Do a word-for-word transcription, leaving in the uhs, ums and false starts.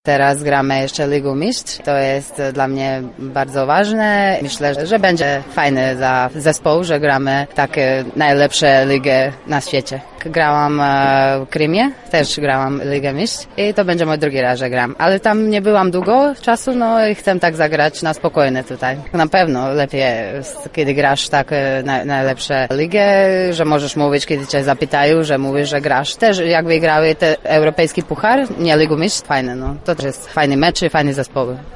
Teraz gramy jeszcze Ligę Mistrzów. To jest dla mnie bardzo ważne. Myślę, że będzie fajne dla zespołu, że gramy takie najlepsze ligi na świecie. Grałam w Krymie, też grałam Ligę Mistrzów i to będzie mój drugi raz, że gram. Ale tam nie byłam długo czasu, no i chcę tak zagrać na spokojnie tutaj. Na pewno lepiej, kiedy grasz tak na, najlepsze ligę, że możesz mówić, kiedy cię zapytają, że mówisz, że grasz. Też jak wygrały te europejski puchar, nie Ligę Mistrzów, fajne, no. To też jest fajny mecz i fajne zespoły.